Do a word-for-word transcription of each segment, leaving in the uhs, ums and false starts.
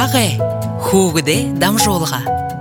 Ягы, хугыде дам жолға.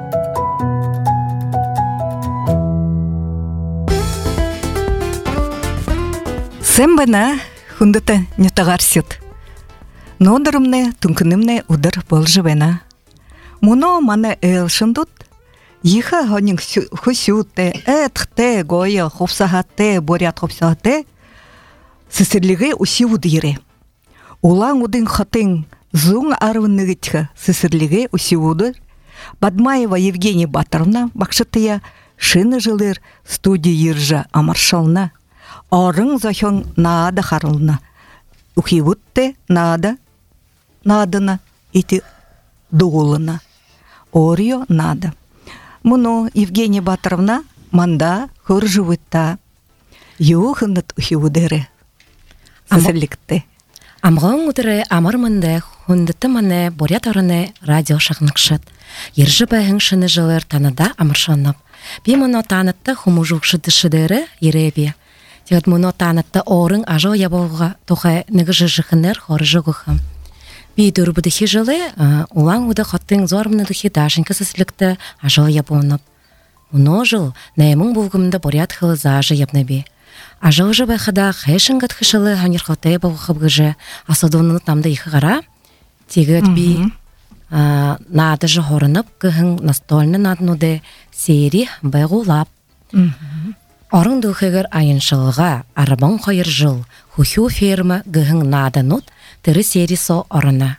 Сен бана хундата нютагарсит. Нодырымне, тункынымне удар болжы бана. Муно мана элшындут. Иха хонин хусюте, этхте, гоя, хопсахате, борят хопсахате. Сесерлиге уси удире. Улан удин хатын зун арвынныгитха сесерлиге уси удыр. Бадмаева Евгения Батыровна бакшытыя шины жылыр студия Иржа Амаршална. Орың захен наада харылна. Ухивутте наада, наадына, ити дуғылына. Орио нада. Муно Евгения Батыровна манда хөржывытта. Юхынат ухивудere. Сәзірлікті. Амғын ұдыры амырмынды хүндіті маны борят орыны радио шағнықшыд. Ержі бәйін шыны жылыр таныда амыршанып. Би мұны танытты хумужуқшы дышыдыры еребе. Тегіт мұны танытты орын ажау ябуға тоқай нігіжі жықыныр хоры жығықым. Би дүрбідіхи жылы улан ұды қоттың зормыныдіхи дашынкі сәсілікті ажау ябуынып. Мұны жыл нәймің бұғымды борят хылы зажы ябнабе. Ажау жы байқада қайшыңғат қышылы ханерқотай бұғықып ғыжы асадуыны тамды иқы ғара. Тегіт би нады жы хорынып кіхін настольны надынуды сері байғулап. Орын дұқығыр айыншылыға арабан қойыр жыл хухю ферма гыхын наданут тірі сері со орына.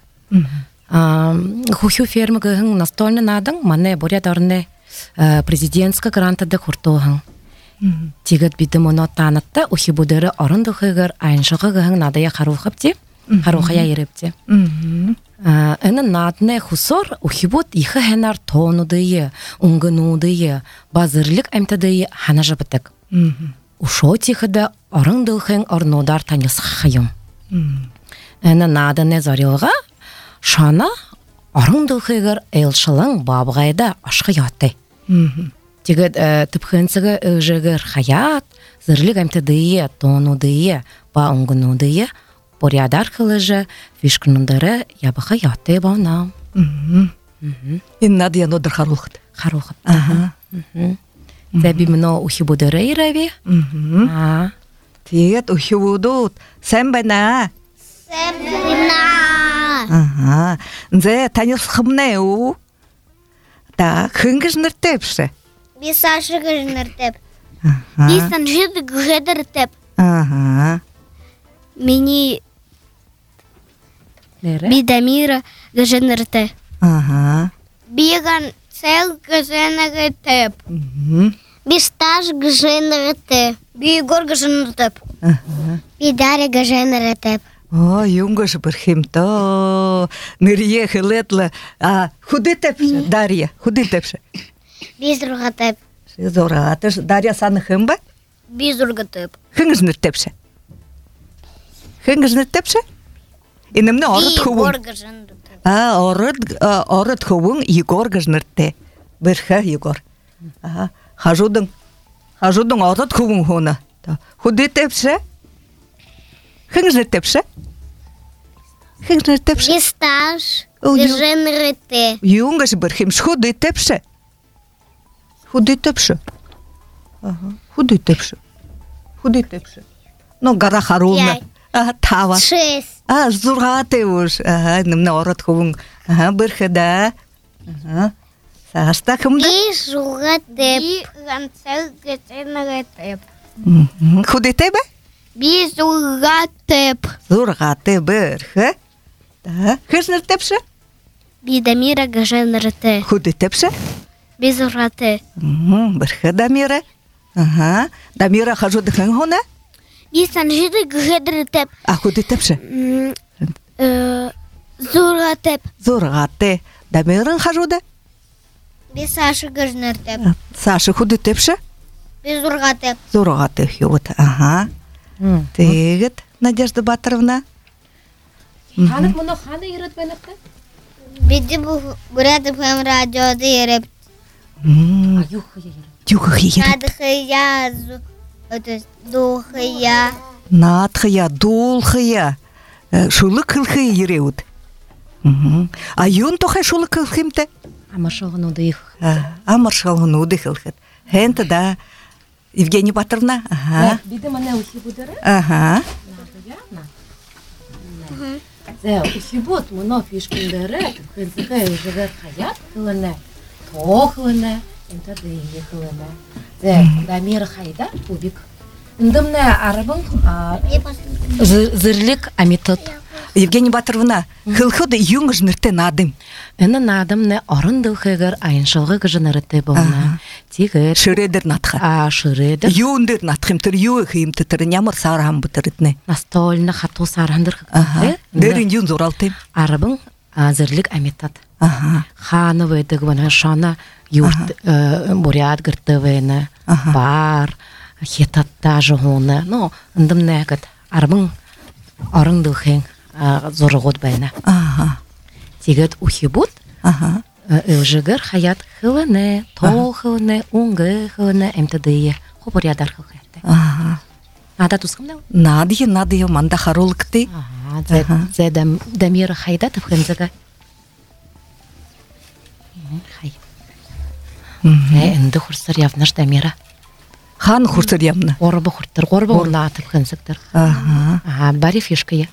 Хухю ферма гыхын настольны надың маны борят орыны президентскі грантады құртуғын. Тегіт биді мұны танытты ухи бұдыры орын дұқығыр айыншылығы гыхын надая қаруқыпте, қаруқая еріпте. Әні надыны хусор ухи бұд иқы хэнар тонудыйы, ұңғынудыйы, базырлық әмтадыйы хана жабытық. Ушо тихыда орын дұлхын орнудар танылсы қайым. Әні надыны зарилға шана орын дұлхығыр әйлшылың бабғайда ашқы ятты. Тегіт түпхінсігі үжігір хаят, зырлық әмтадыйы, тонудыйы, ба ұңғынудыйы, Порядар кылыжы фишкнындыры ябыха ятты бауна. Иннады янодыр харухыд. Харухыд. Зәбі мұны ухи бұдыры ирәве? Тегет ухи бұдуд. Сән бәна? Сән бәна. Нзе таныс хымны у? Да, хынгыж ныртепші? Бисашы гыж ныртеп. Бисан жиды гыдыр теп. Мені Бидамира гыжынырты. Биган цел гыжыныртып. Бисташ гыжынырты. Бигор гыжыныртып. Бидаре гыжыныртып. О, юнгыш бірхімто. Нырие хылетлы. Худы тепші, Дарья, худы тепші? Бизурғатып. Бизурғатыш. Дарья саны хым ба? Бизурғатып. Хыңыз ныртепші? Хыңыз ныртепші? Инымны орыт хөвің. Егор гыжынырты. Орыт хөвің Егор гыжынырты. Бірхі Егор. Хажудың. Хажудың орыт хөвің хуны. Худы тепші? Хыңыз ныртепші? Хыңыз ныртепші? Бисташ гыжынырты. Юнгыш бірхімш худы тепші? Худы тепші? Худы тепші? Худы тепші? Ну, гара харуна. Тава. Шесть. А, зурғаты уж. Ага, нымны орыт хөвің. Ага, бірхіда. Ага. Сағашта кімді? Бизурғатып. Биган цел гыжыныртып. Худы тебе? Бизурғатып. Зурғаты бірхі. Да. Хыз ныртепші? Бидамира гыжынырты. Худы тепші? Бизурғаты. Бірхі Дамира. Ага. Дамира хажуды хың хуна? Бисан жиды гыдыртып. А худы тепші? Зурғатып. Зурғаты. Дамирын хажуды? Бисашы гыжыныртып. Сашы худы тепші? Бизурғатып. Зурғаты хювыт. Ага. Тегіт, Надежда Батыровна. Ханық мұны ханы ерет бәнікті? Биді бұратып хым радиоды еріп. Юхы ерет. Юхы ерет. Надхыя, духыя. Надхыя, дулхыя. Шулы кылхыя ереуд. Мгм. А юн тохай шулы кылхимте? Амаршалгын удых. Амаршалгын уды кылхыт. Хенте да Евгения Батыровна. Ага. Биде мене ухи будере. Ага. Зе ухибот моно фишкиндере, хензеге жевер хаят кылыны. Тохлыны, энте дейге кылыны. Зе дамир хайда убик. Индымне арабын зырлик амитот. Евгения Батыровна, кылхыды юнгыж нырте надым. Эна надымне орындыл хегер айыншылғы гыжынырыты болна. Тигер. Шыредер натха. А шыредер. Юндыр натхым тыр юы хим тыр нямыр сарам бытырытны. Настольны хату сарандыр. Ага. Дерин юн зоралтым. Арабын зырлик амитот. Ага. Ханы вейдік вана шана юрт бурят гыртывыны. Бар. Хетатта жығуны. Ну, ындымне гыт. Арабын орындыл хең. Зоргот байна. Ага. Тигет ухибут. Ага. Ылжыгыр хаят хылыны, тол хылыны, уңгы хылыны, эмтедые. Хопорядар хылыты. Ага. Ада тускымда? Надыя, надыя, манда харулыкты. Ага. Зе дамир хайда тыпхынзыга. Хай. Зе энді хурсыр явнаш дамира. Хан хурсыр явны. Орбы хурттыр, орбы орла тыпхынзыктыр. Ага. Ага, бари фишкая.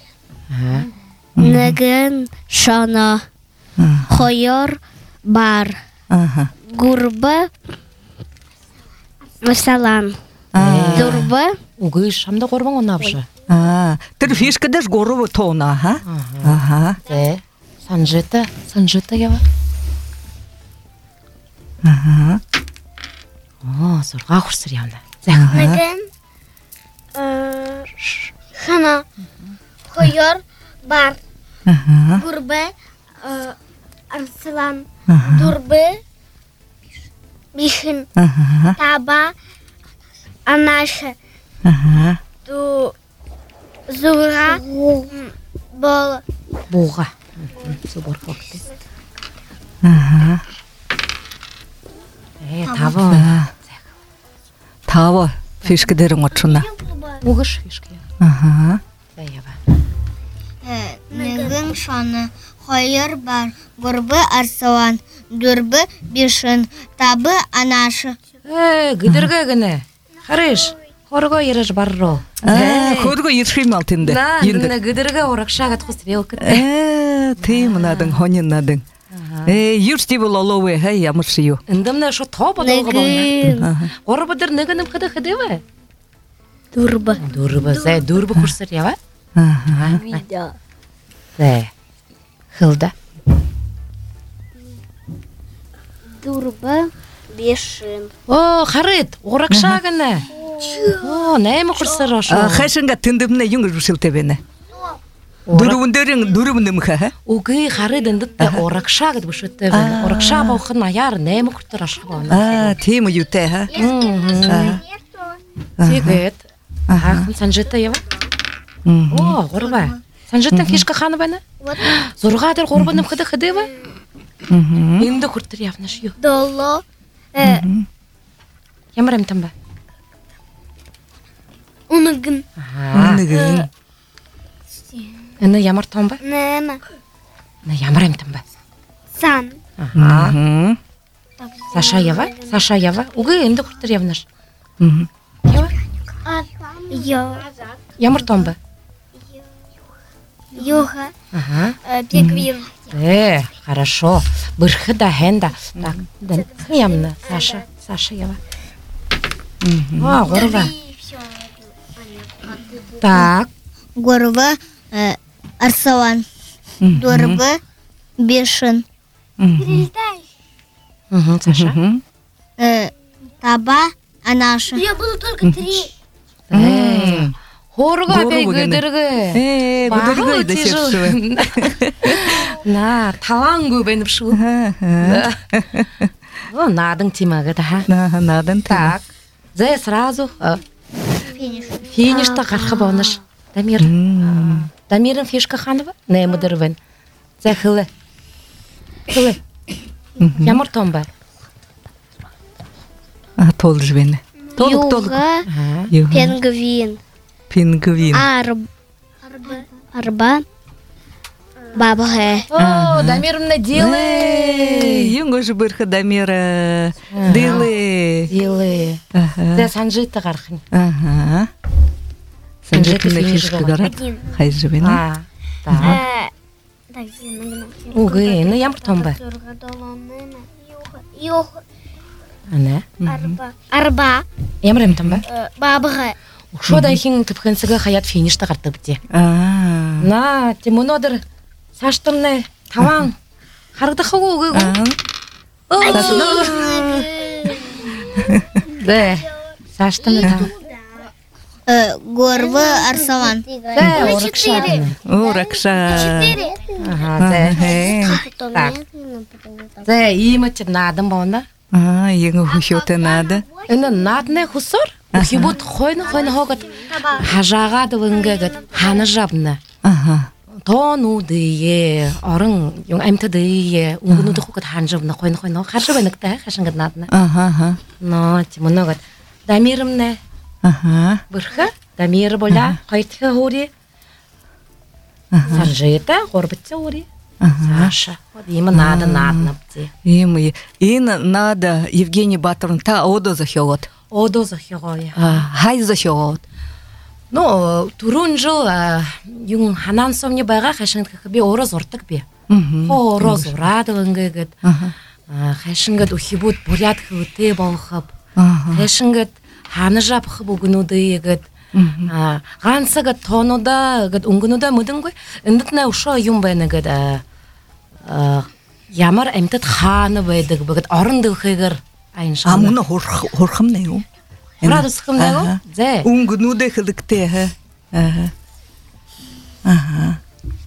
Неген шана хойор бар Ага. гурбы масалан дурбы Угы шамда корбан онапшы. А, тыр фишка деш горовы тона, ага. Ага. Зе санжета, санжета ява. Ага. О, зорга хурсыр явны. Зе неген шана хойор бар Ага. гурбы арслан дурбы бишин Ага. таба анаша Ага. ду зура бол буға. Субор фокты. Ага. Э, табы. Тава фишка дерің отшына. Угыш фишки. Ага. Зе ява. неген шаны хойор бар гурбы арслан дурбы бишин табы анаша Э, гидерге гіне. Хариш, хорго ереш барро. Көргі ершим алтынды. Да, гіне гидерге оракшагат хустрел кітті. Э, ты мынадың, хонин надың. Э, юрсти бұл оловы, хай ямыршию. Индімне шо тоба долғы болна. Орбыдыр негінім қыды қыдывы? дурбы Дурбы, зе, дурбы курсыр ява? Ага. Зе, хылда. дурбы бишин О, харит, оракша гіне. О, нәймі курсыр ошо? Хайшынға тындымны юңгыр жүрсіл тебені. Дұрывындырың, дұрывындым ха? Угы харит індітті оракша гід бұшытты. Оракша бауқын аяр нәймі куртыр ашы болна. А, тему юте, ха? Тегет. Ахын санжетті ява? О, ғорба. Санжеттің фишка ханы бәні? Зорғадыр ғорбаным қыды қыды ба? Енді құрттыр явнаш ю. доло Ямарам тамба? уныгын Үндігін. Іні ямар тамба? нема Іні ямарам тамба? сан Саша ява? Саша ява? Угы енді құрттыр явнаш. Ява? йо Ямар тамба? йога Ага. пеквин Э, хорошо. Бырхы да хенда. Так, да, ямна. Саша, Саша ява. А, ғорба. Так. гурбы арслан дурбы бишин Угу, Саша. таба анаша я буду только три Э, хорга Гору бей гыны. гыдыргы. Э, гыдыргы да сершивы. На, талан көбеніп шу. О, надың тимагы да, ха? На, надан Так. Зе сразу э, финиш финишта қарқы болныш. Дамир. Дамирын фишка ханова? Не мұдырвен. Зе хылы. Хылы. Ямар томба? А, толы жвені. Толық, толық. юга Юга. пингвин Пингвин. арб арба Бабаға. О, Дамировна, дилы. Юңго же бырхы Дамира. Дилы. Дилы. Де санжиты қарқын. Ага. Санжитында фишка гарат. Хай живена. А, так. Угы, ну ямар томба. Ана. Арба. Арба. Ямар ем томба. Бабаға. Шода хин тыпхынсыга хаят финишта қарты бітте. А. На, тимонодыр саштымны таван. Харыды хау угы. Де, саштымны таван. Горбы арсаван. Де, орықшарыны. Уракша. Ага, де. Так. Де, имачы надым бауында. А, еңі хушоты нады. Үні надны хусор. Ухибут хойны-хойны хоғыт. Хажағады выңгығыт. Ханы жабны. Ага. Тону дые, орын, yung әмті дие, уңгынуды хоғыт хан жабны, хойны-хойны хоғыт. Харшы бәнікті, хашыңғыт надны. Ага, ага. Но, тимонығыт. Дамирымны Ага. бұрхы, дамиры бола, қайтығы ғори. Санжыйты, ғорбітті ғори. Саша. Имы нады наднапты. Имы. Ина надо Евгений Батырын та одо захёгот. Одо захиғой. Хай захёгот. Ну, турун жыл, yung ханан сомне байға қашыңғыт бе ороз ортық бе. Ороз орады выңгығыт. Қашыңғыт ухибут бурят хывыты балғып. Қашыңғыт ханы жапқы бұгынуды егіт. Ғансығыт тонуда, ұңгынуда мұдың ғой. Үндітіне ұшы юм бәнігіт. Ямар әмтіт ханы бәйдіг бұгыт. Орынды ұқығыр. Амуна хорхым не у? Құрады сұқым не у? Зе. Уңгыну да қылықты. Ага.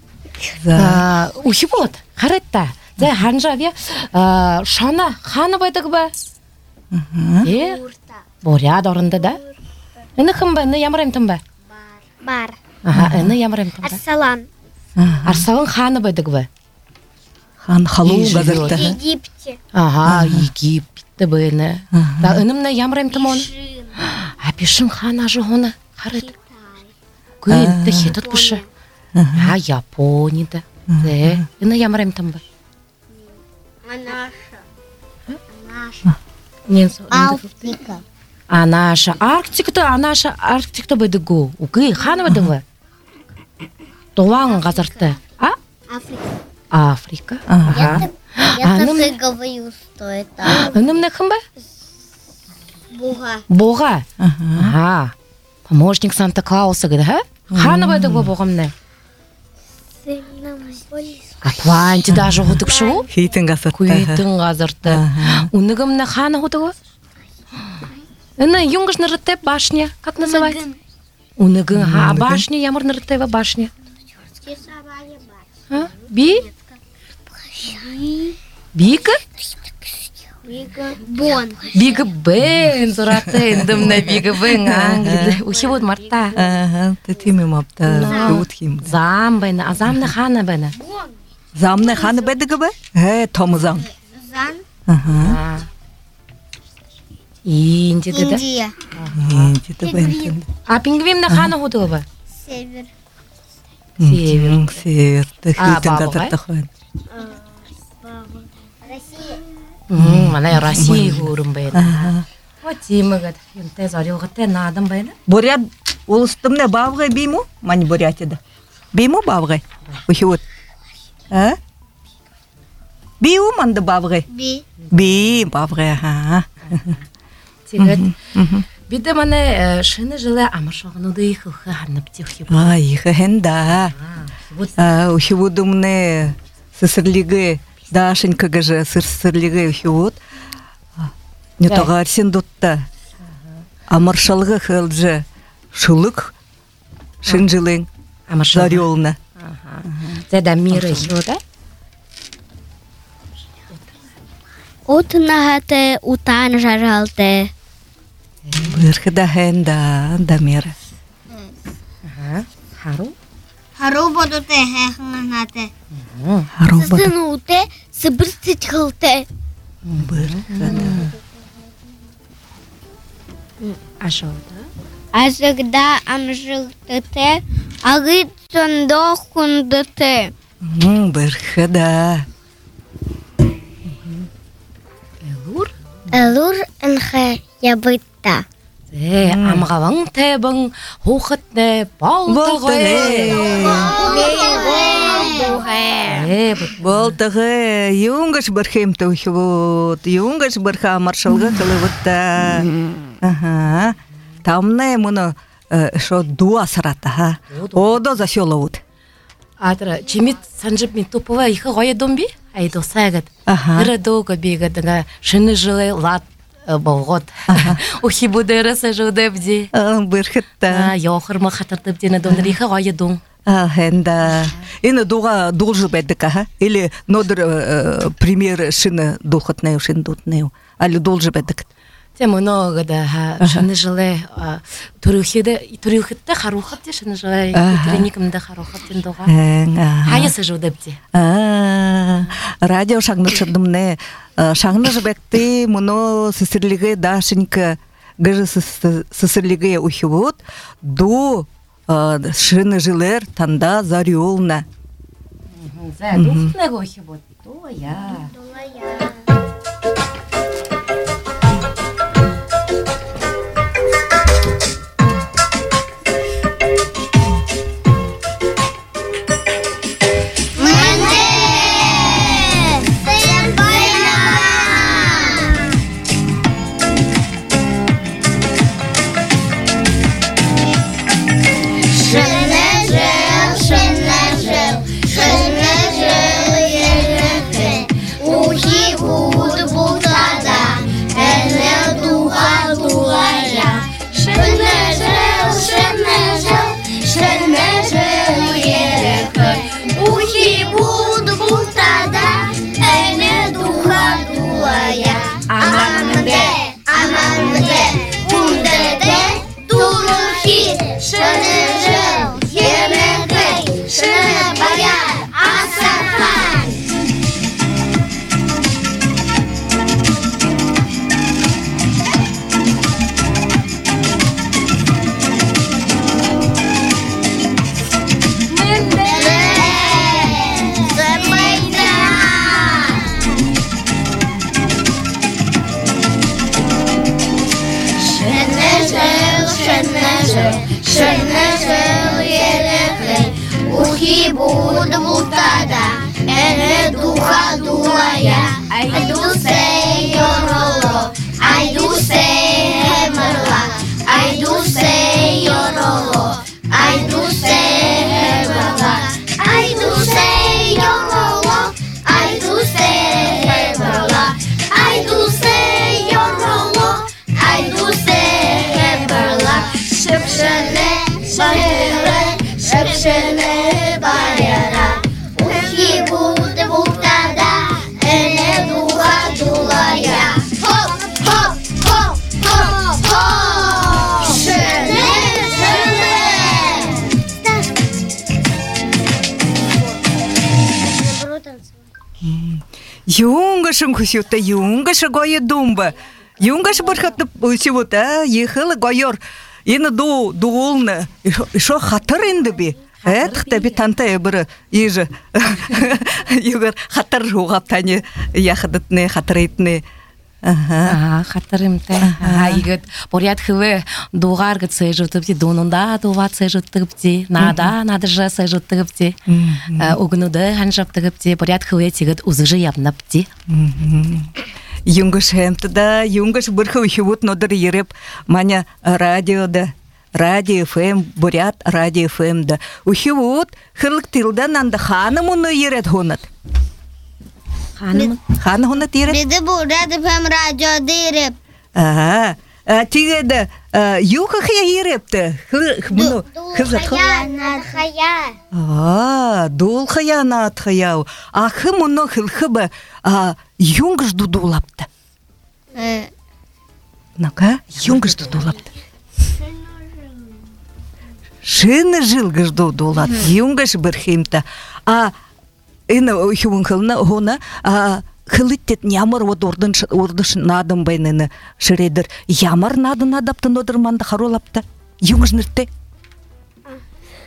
Ухи болады. Қарайтта. Зе ханжаве шана ханы бәйдіг бә. Е? Боряд орынды да. Үні қым бә? Үні ямар әмтім бә? Бар. Үні ямар әмтім бә? Арсалан. Арсалан ханы бәйдіг бә? Хан халу газырты. Египте. Ага, Египетті бәйні. Үнімні ямар әмтім оны? Апешім хан ажы оны. Қарайды. Көйінді хетіт бұшы. А, Японияда. Үні ямар әмтім бә? Анаша. Анаша. Ненсі? Африка. Анаша. Арктикті, анаша Арктикті бәйді ғу. Үгі, ханы бәйді бә? Туан ғазырты. А? Африка. Африка. Я так говорю, что это Үнімні кім бә? Буга. Боға. Ага. Помощник Санта-Клауса гыды, ха? Ханы бәйді бә боғымны? Атлантида ажы ғудық шоу? Хейтін ғасырты. Көйтін ғазырты. Унығымны ханы ғудығы? Үні юңғыш нырытып башня, как называется? Унығын, а башня, ямар нырытыва башня? Би? Бигі? Бон. Бигі бен, зұраты, үндімні бигі бен, аңгіді. Ухи бұд марта. Ага, ты тими мапта. Утхим. Зам бәні, а замны ханы бәні? Замны ханы бәдігі бә? Э, Тому зам. Зан. Ага. Индия деді? Индия. Инди да бәнтін. А пингвимні ханы ғудығы бә? Север. Север. Север. Ты А, хейтін бабы ғасырты қойын. Россия. Мана Россия ғурым бәйді. О, тимігіт. Юнте зарилғыты надым бәйді? Бурят улыстымны бавғай бейму? Мани бурятида. Бейму бавғай? Ухи вот. А? Бейу манды бавғай? Би. Бей бавғай, ага. Тигіт. Биді мана шыны жылы амыршоғынуды иқылқы ханып тихи бұл. А, иқы хенда. Ухи водымны сысырлиғы, дашынькага же сыр-сырлиғы ухи вот. Не тоға арсен дотта. Амыршалғы қылжы шылық шын жылың зарелна. Зәдә миры хилда? Утнагаты, утан жаралты. Бырхы да хенда, дамира. Хару? Хару бодуты, хэхнанаты. Аруба. Сынуты, сыбыртыт хылты. Бырхы да. Ашалда? Азыгда амжылтыты, агыт сондо хундыты. Бірхі да. Элур. Элур энхэ ябытта. Э, амгаван тэбэн хухатне болтогой. Э, Болтығы, юнгаш бірхем тәухівот, юнгаш бірха маршалға қылывытта. Ага. Тамны мұны шо дуа сырата. Ода заселовут. Атра, чимит санжып мен тупова ихы гое домби? Айдо сагат. Ыры долго бегадына шыны жылы лат болгот. Ухи будера сажудебди. Бірхітта. Йохырмы хатыртып дені дондыр ихы гое дон. Хэнда. Ины дуга должен бэддыка, ха? Или нодыр пример шыны духотнеу, шыны дутнеу. Али должен бэддык. Тем много да, шыны жылы турюхиде, турюхитте харухат де шыны жылы, треникімді харухат ден дуга. Хайы сажудебди. Радио шагны чырдымне. Шагны жбекти мұны сысырлігі дашынька гыжы сысырлігі ухивот ду шыны жылер танда зарюлна. За духтне ухивот. Дуя. Юнгашын күсетті, юнгашы гойы думба. Юнгашы бірхатты өсевот, ехілі гойор. Ені ду, дуолны. Шо хатыр енді бе? Әтіқті бе тантай бірі ежі. Югар хатыр оғаптаны яқыдытны, хатыр етіні. Хатырымты. Игіт, поряд хывы дуғар гыт сәжутыпти, донында дуға сәжутыпти, нада, надыжа сәжутыпти, угынуды ханжаптыпти, поряд хывы тегіт узыжы япнапти. Юнгаш хэмті да, юнгаш бірхі ухивут нодыр ереп, маня радиода, радио эф эм, поряд радио эф эм да. Ухивут хырлық тылдан анда ханым оны ерет хонат. Ханым? Ханы хонат ерет? Биді бұл Рад эф эм радио дереп. Ага. Тигеді юқы қия ерепті. Дул қая, над қая. Дул қая, над қая. Ақы мұны қылқы ба юнгыш дудулапты. Нака, юнгыш дудулапты. Шыны жылгыш дудулат. Юнгыш бірхемті. А Ина ухивун хылна хона хылыттет ямар вот ордыш надым байныны шыредер ямар надын адаптын одырманды харолапты юңжныртте.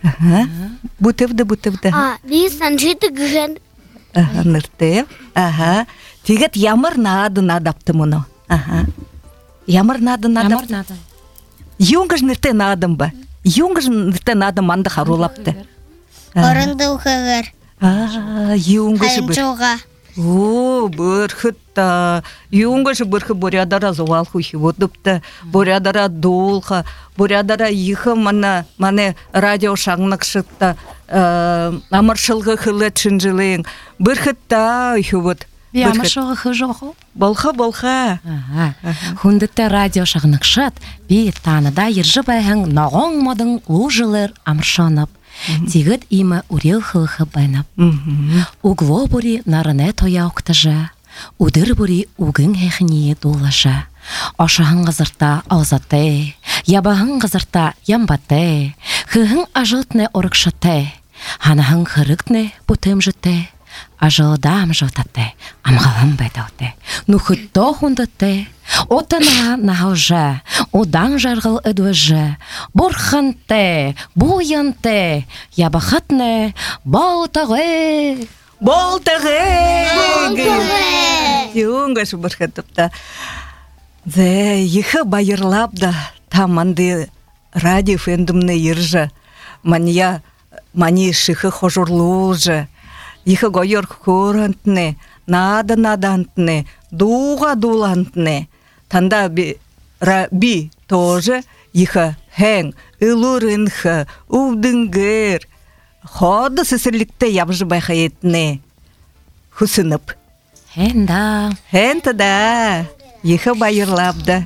Ага. Бутывды, бутывды. А, бисан житы гүген. Ага, ныртып. Ага. Тегет ямар нады надапты мұны. Ага. Ямар нады надап. Ямар нады. Юнгаш нырты надым ба. Юнгаш нырты надым манды харулапты. Орынды ухагар. А, юнгаш бір. Хайынчуға. О, бұрхытта. Юнгаш бұрхы борядара зуал хухи водыпты. Борядара долха. Борядара ихы мана, мане радио шаңнық шытта. Амаршылғы хылы чынжылың. Бұрхытта ихы вод. Би амаршылғы хы жоғы? Болха, болха. Ага. Хундытта радио шағнықшат, би таныда ержі байхың нағоң модың лужылыр амыршанып. Тегіт имі үрел хылығы байнап. Угло бұри нарыне тоя оқтыжа, удыр бұри угын хәхіне долажа. Ашығын ғызырта аузаты, ябағын ғызырта ямбаты, хығын ажылтны орықшаты, ханағын қырықны бұтым жыты. Ажылдам жотаты, амғалым бәдауты, нұхытто хундаты, отына нағылжы, одан жарғыл өдвіжі, бұрхынты, бұйынты, ябақытны, баутығы. Болтығы! Болтығы! Юнгаш бұрхытыпта. Зе, ехі байырлап да, таманды радио фендумны ержі, мания, мани шихы хожурлужы, Ихы гойор көрінтіне, нады-надантіне, дуға-дулантіне. Танда би, ра, би тоже ихы хәң, үлірінхі, увдінгер, ходы сісірлікті ябжы байқа етіне. Хүсініп. Хэнда. Хэнті да, ихы байырлапды.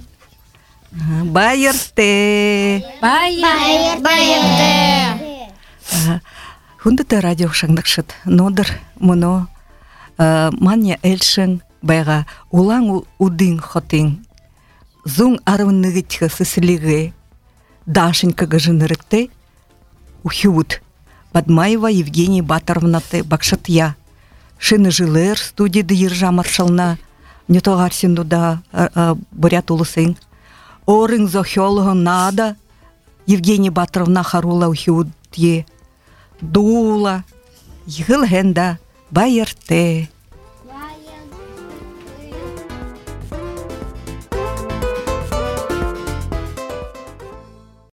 Байырты. Байыр. Байырды. Хундыта радио шаңдықшыт, нодыр мұны мания әлшін байға улаң удың хотың, зұң арвынығытқы сісілігі, дашынка ғыжынырыкты, ухюд, Бадмаева Евгений Батаровнаты бақшыт я, шыны жылыр студияды ержа маршална, не тоғарсынду да бурят улысың, орың зохиологы нада, Евгений Батаровна харула ухюд е, дула, йгыл генда, байырте,